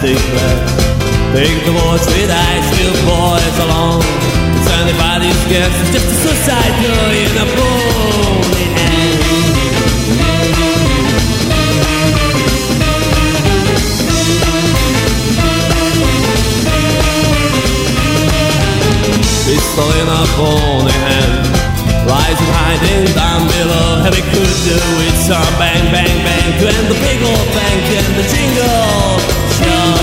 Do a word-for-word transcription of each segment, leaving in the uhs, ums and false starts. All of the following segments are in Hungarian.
plastic glass. Take the boys with ice, field boys along. It's anybody's guess, it's just a suicide girl in a bony hand. Pistol in a bony hand, lies and hiding down below. Heavy could do with some bang, bang, bang to end the big old bank and the jingle show.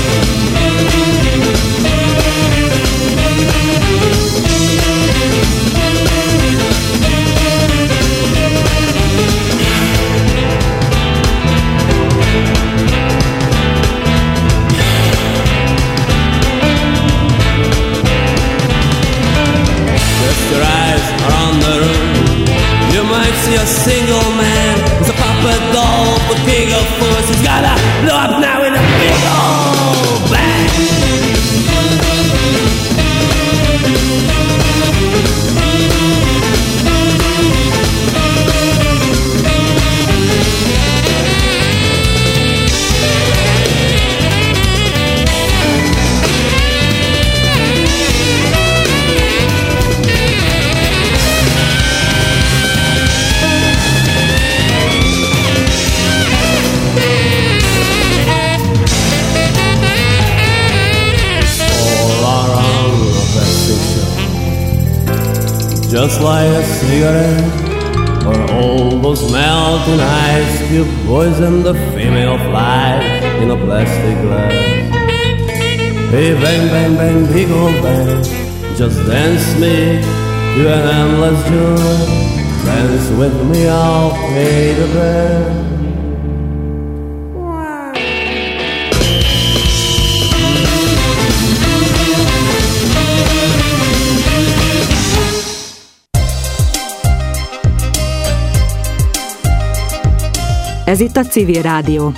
Your eyes around the room, you might see a single man. He's a puppet doll with big old force. He's gotta blow up now in a big old bang. Just like a cigarette, or all those melting ice cube poison the female flies in a plastic glass. Hey, bang, bang, bang, big old bang, just dance me to an endless joy. Dance with me, I'll pay the bill. Ez itt a Civil Rádió.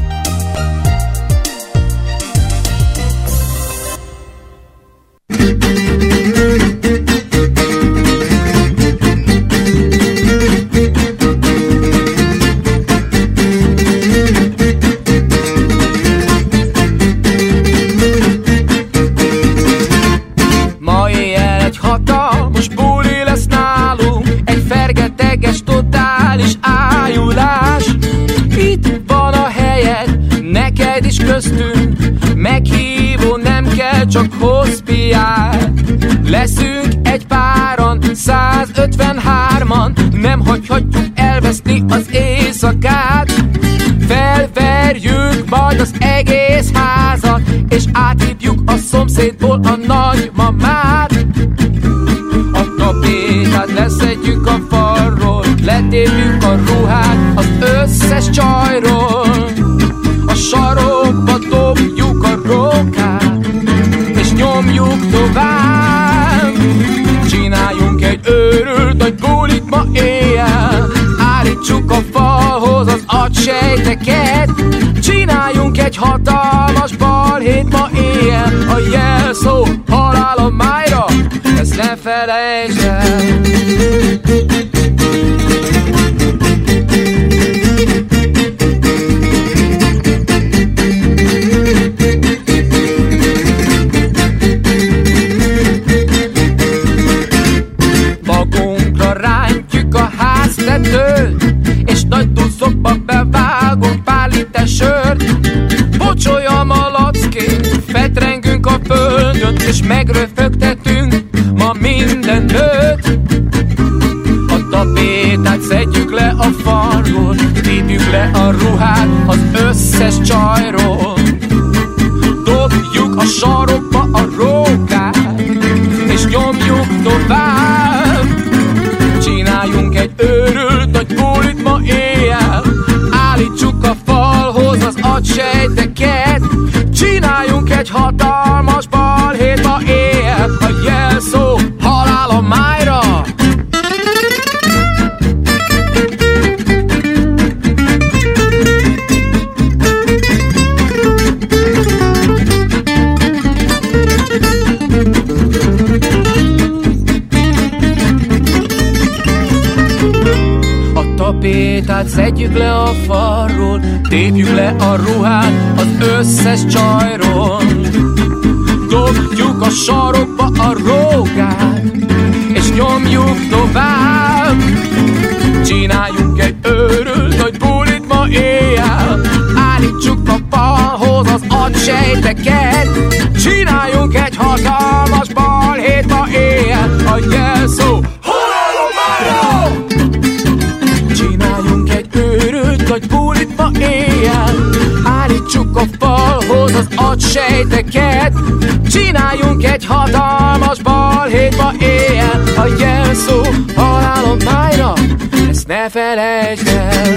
Ma éjjel egy hatalmas buli lesz nálunk, egy fergeteges totális ájulás. Itt van a helyed, neked is köztünk, meghívó nem kell, csak hospiál. Leszünk egy páran, százötvenhárman, nem hagyhatjuk elveszni az éjszakát. Felverjük majd az egész házat, és áthívjuk a szomszédból a nagymamát. A tapétát leszedjük a falról, letépjük a ruhát az összes csajról. A sarokba dobjuk a rókát, és nyomjuk tovább. Csináljunk egy őrült nagy bulit ma éjjel, állítsuk a falhoz az agysejteket. Csináljunk egy hatalmas balhét ma éjjel, a jelszó halál a májra, ezt ne felejtsd el. Magunkra rántjuk a háztetőt, és nagy duzzokba bevágunk pár liter sört. Pocsolya malacként fetrengünk a földön, és megröfögtetünk ma minden nőt. A tapétát szedjük le a falról, tépjük le a ruhát az összes csajról. Dobjuk a sarokba a rókát, és nyomjuk tovább. Csináljunk egy őrült nagy bulit ma éjjel, állítsuk a falhoz az agysejteket. Csináljunk egy hatalmas balhét ma éjjel, a jelszó halál a májra. tapétát szedjük le a falról, Tépjük le a ruhát az összes csajról, dobjuk a sarokba a rógát, és nyomjuk tovább. Csináljunk egy őrült nagy bulit ma éjjel, állítsuk a falhoz az agysejteket, csináljunk egy hatalmas balhét ma éjjel, a jelszó halálományra! Csináljunk egy őrült nagy bulit ma éjjel, állítsuk a falhoz az agysejteket, csináljunk egy hatalmas balhét ma éjjel, a jelszó halálományra, ezt ne felejtsd el.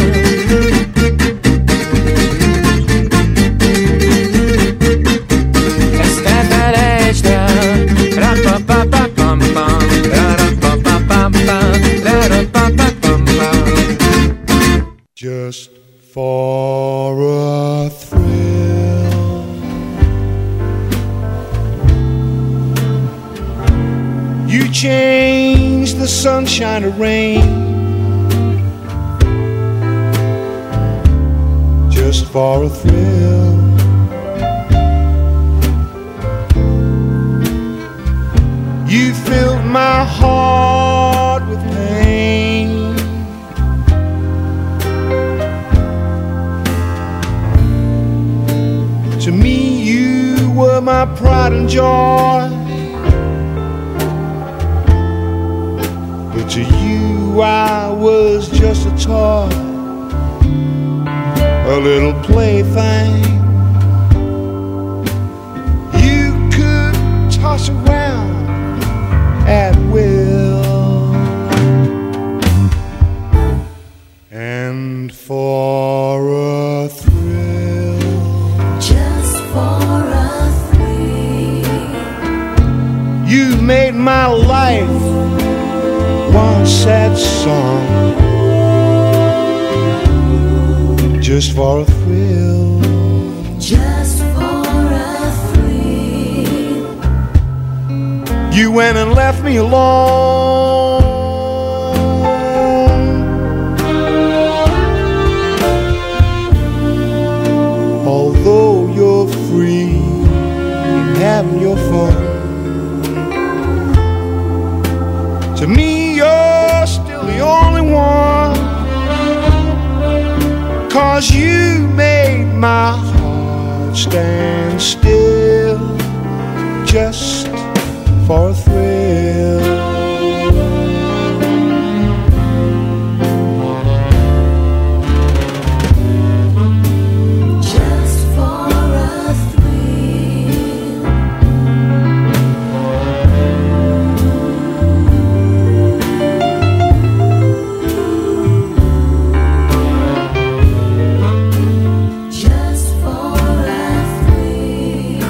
Ezt ne felejtsd el. Ra-pa-pa-pa-pam-pam, ra-ra-pa-pa-pam-pam, ra-ra-pa-pa-pam-pam. Just for a thrill, you change the sunshine to rain. Just for a thrill, you filled my heart with pain. To me you were my pride and joy, but to you I was just a toy, a little plaything you could toss around at will. And for a thrill, just for a thrill, you made my life one sad song. Just for a thrill, just for a thrill, you went and left me alone. Although you're free and having your fun, to me you're still the only one. 'Cause you made my heart stand still, just for a thrill. just for a thrill, just for a thrill,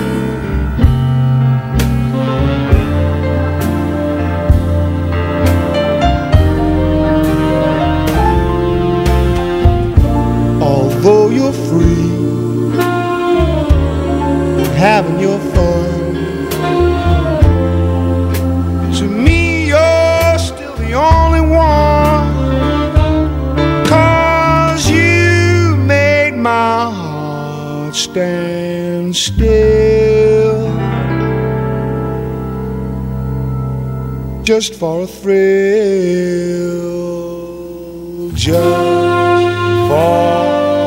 Although you're free, having your fun, to me you're still the only one. 'Cause you made my heart stand still, just for a thrill, just for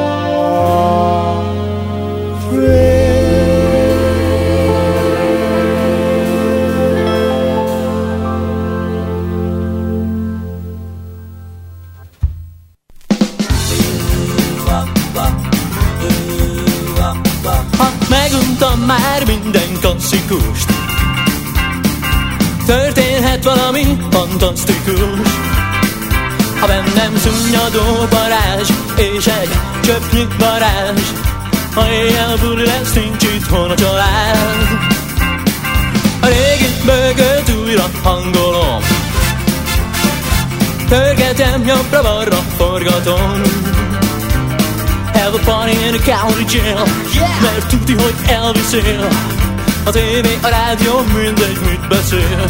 Meguntam már minden klasszikust, történhet valami fantasztikus. Ha bennem szunnyadó varázs, és egy csöpnyi varázs, ha éjjel buli lesz, nincs itthon a család. A régi bögöt újra hangolom, törgetem jobbra-balra, forgatom. Have a party in a county jail, yeah! Mert tuti, hogy elviszél. A tévé, a rádió, mindegy, mit beszél.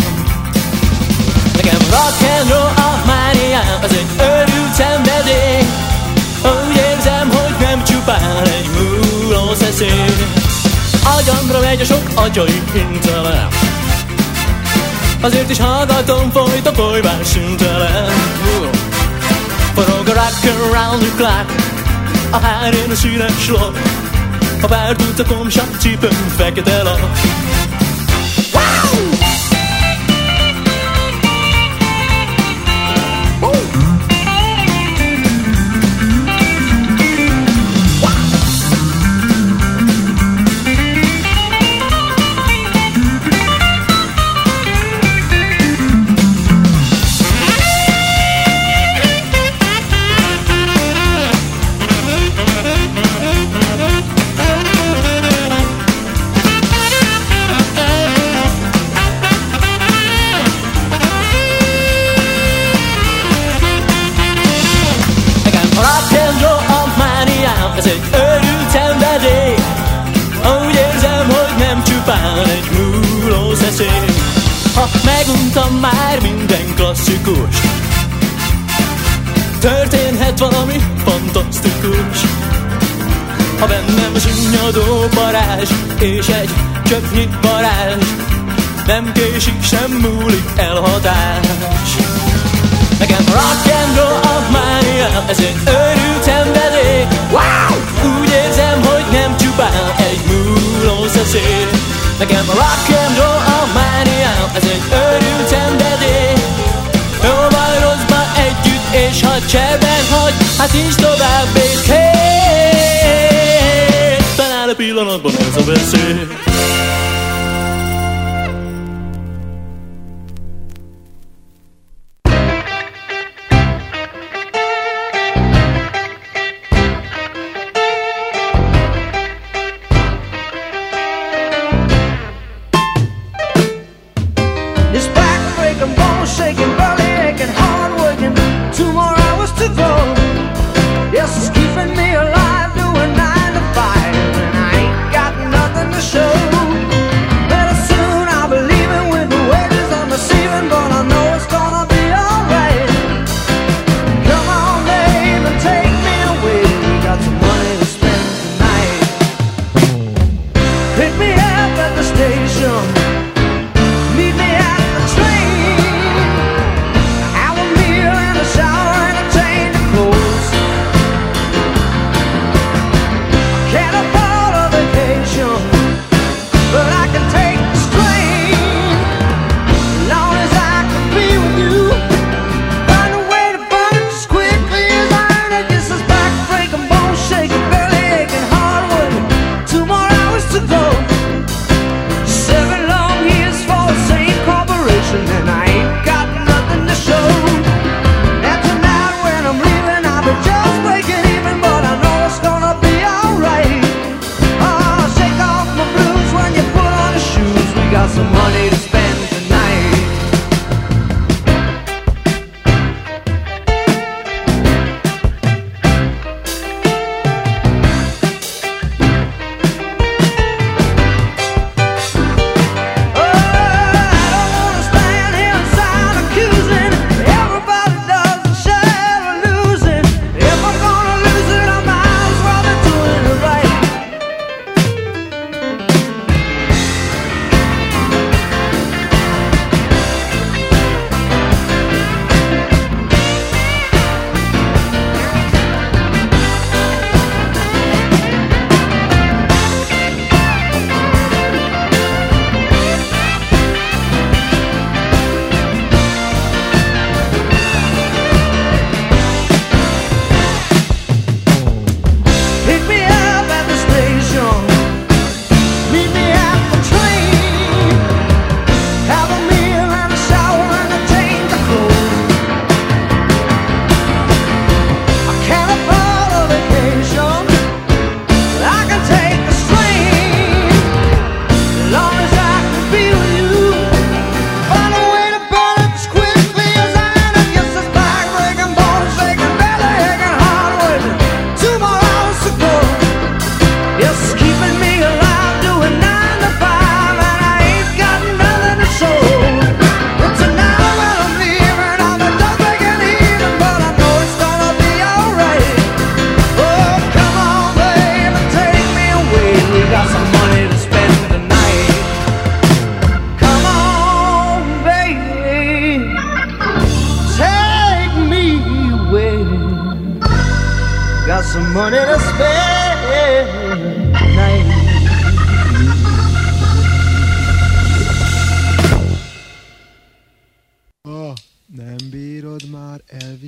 Nekem rock and roll a mániám, ez egy őrült szenvedély. Úgy érzem, hogy nem csupán egy múló szeszély. Agyamra megy a sok atyai internet, azért is hallgatom folyt a folyvás szüntelen. Forog a rock around the clock, a hárén a színes lap, a bárdult a komsak cipőm fekete lap. Ez egy őrült szenvedély. Úgy érzem, hogy nem csupán egy múló szeszély. Ha meguntam már minden klasszikus, történhet valami fantasztikus. Ha bennem zsúnyadó parázs és egy csöpnyi varázs, nem késik, sem múlik elhatás. Nekem rock and roll a mánia, ez egy őrült szenvedély. Wow! Úgy érzem, hogy nem csupán egy múló szeszély. Nekem a rock and roll a mánia, ez egy őrült szenvedély. Jó vagy rosszban együtt, és ha cserben hagy, hát nincs tovább és kész. Talán a pillanatban ez a veszély. Yes, it's keeping me alive, doing nine to five, and I ain't got nothing to show.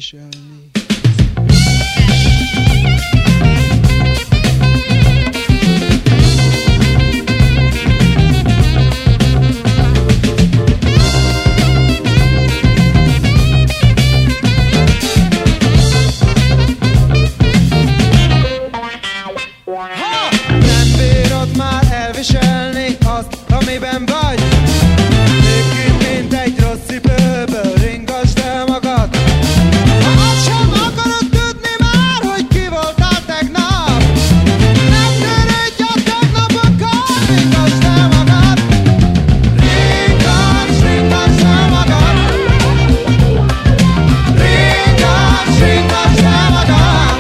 elviselni. Elviselni azt, amiben vagy. Lépjünk, mint egy rossz cipőből, ringasd el magad. Ha azt sem akarod tudni már, hogy ki voltál tegnap, ne törődj a tegnapokkal, ringasd el magad. Ringasd, ringasd el magad. Ringasd, ringasd el magad.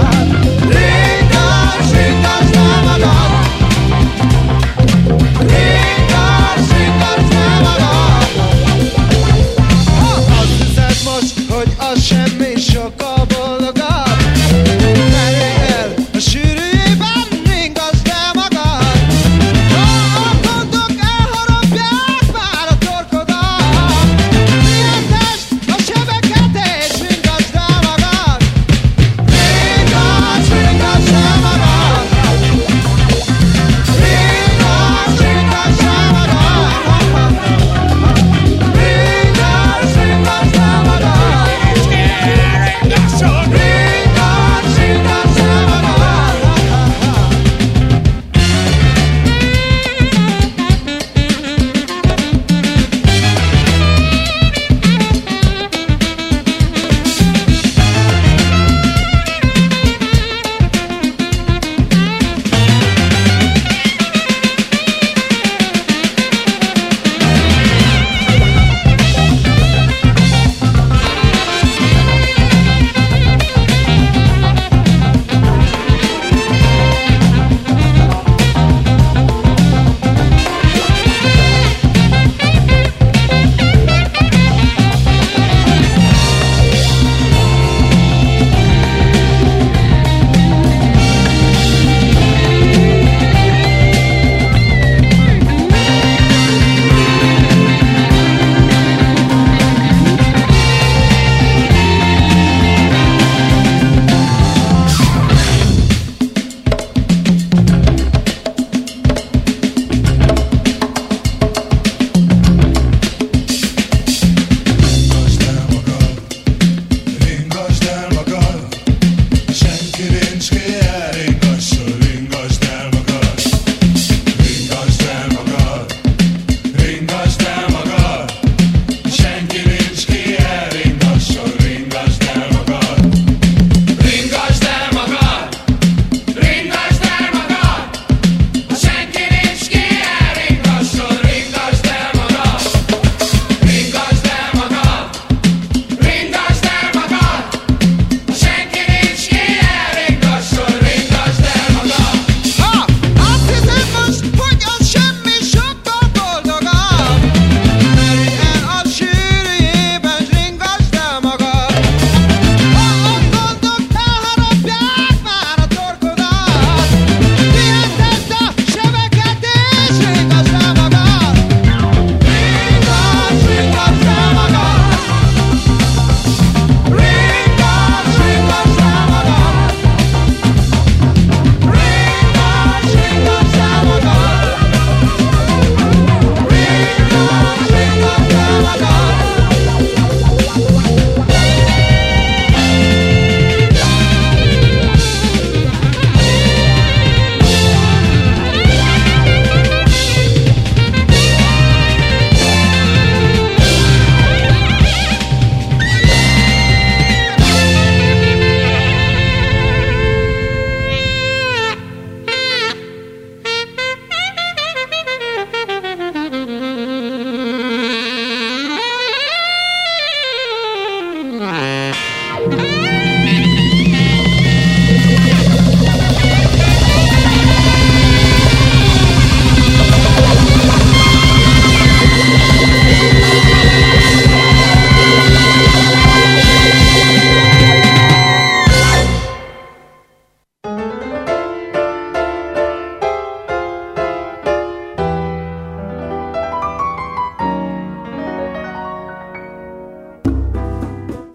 Ringasd, ringasd el magad.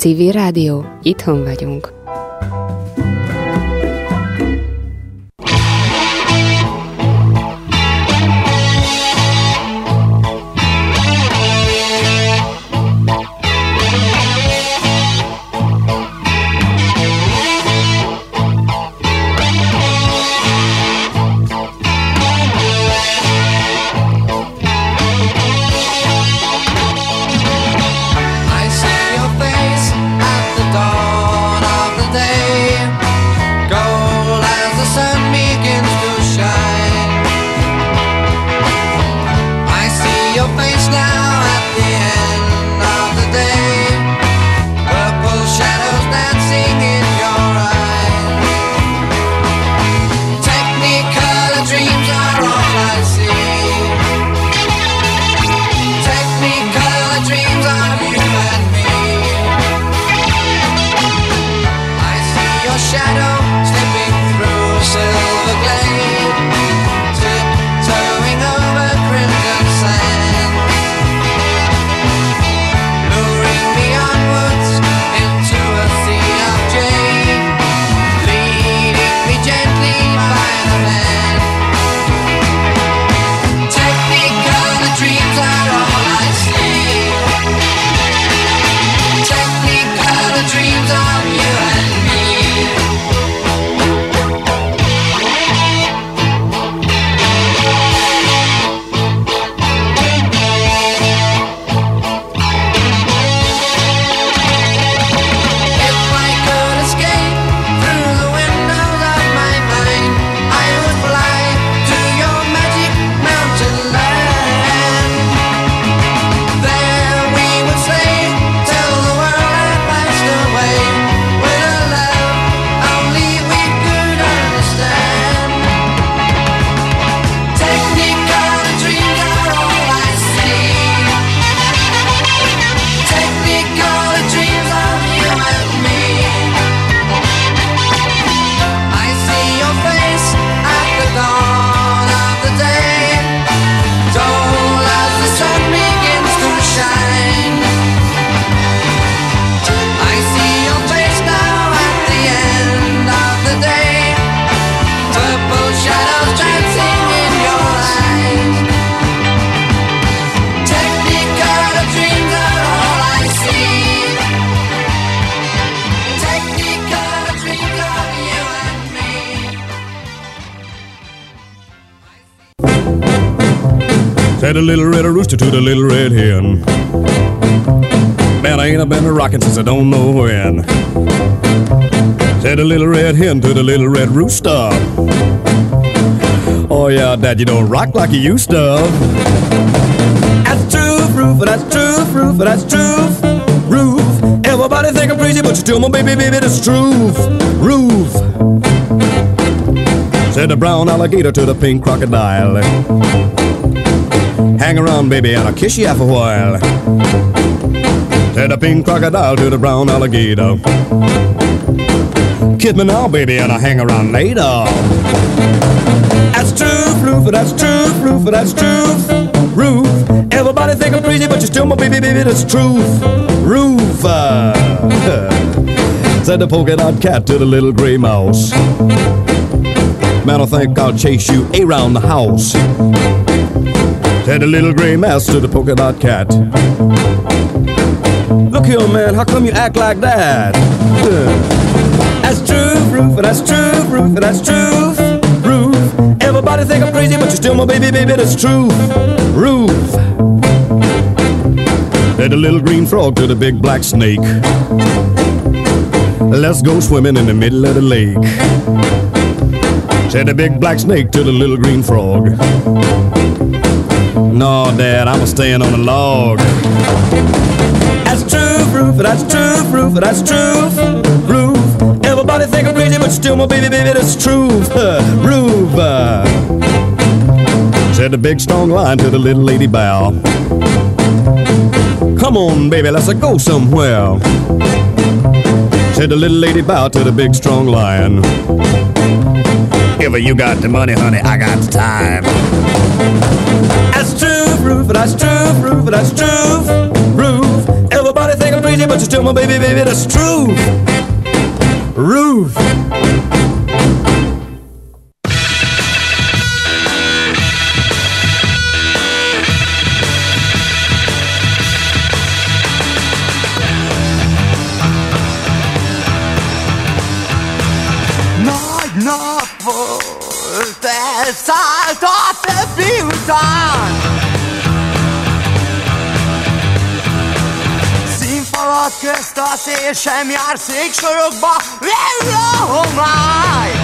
Civil Rádió, itthon vagyunk. Said the little red rooster to the little red hen, man, I ain't been rocking since I don't know when. Said the little red hen to the little red rooster, oh yeah, Dad, you don't rock like you used to. That's true, Roof, that's true, Roof, that's true, Roof. Everybody think I'm crazy, but you still my baby, baby, that's true, Roof. Said the brown alligator to the pink crocodile, hang around, baby, and I'll kiss you after a while. Said the pink crocodile to the brown alligator, kiss me now, baby, and I'll hang around later. That's true, Roof, that's true, Roof, that's true, Roof. Everybody think I'm crazy, but you're still my baby, baby, that's truth, Roof. Uh, said the polka dot cat to the little gray mouse, man, I think I'll chase you around the house. Said the little gray mouse to the polka dot cat, look here, man, how come you act like that? That's true, Roof, that's true, Roof, that's true, Roof. Everybody think I'm crazy, but you're still my baby, baby, that's true, Roof. Said the little green frog to the big black snake, let's go swimming in the middle of the lake. Said the big black snake to the little green frog, no, Dad, I'm a-staying on a log. That's true, Roof, that's true, Roof, that's true, Roof. Everybody think I'm crazy, but you're still my baby, baby, that's true, Roof. Said the big strong lion to the little lady bow, come on, baby, let's go somewhere. Said the little lady bow to the big strong lion, if you got the money, honey, I got the time. That's true, Roof, that's true, Roof, that's true, Roof. Everybody think I'm crazy, but you're still my baby, baby, that's true. Ruth. Nagy nap volt, elszállt a többi után. Színfalak közt a szél sem jár, széksorokba végül a homály.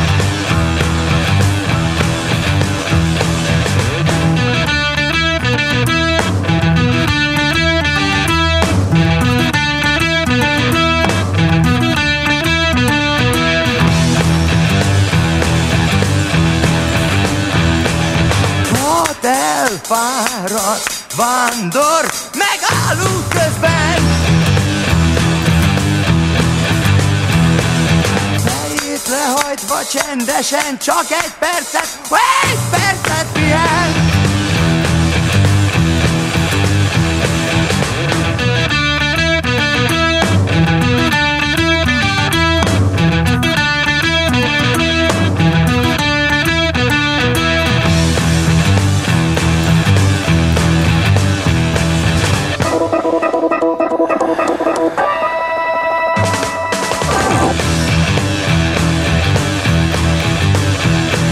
Elfáradt vándor megáll út közben. Fejét lehajtva csendesen csak egy percet, egy percet pihen.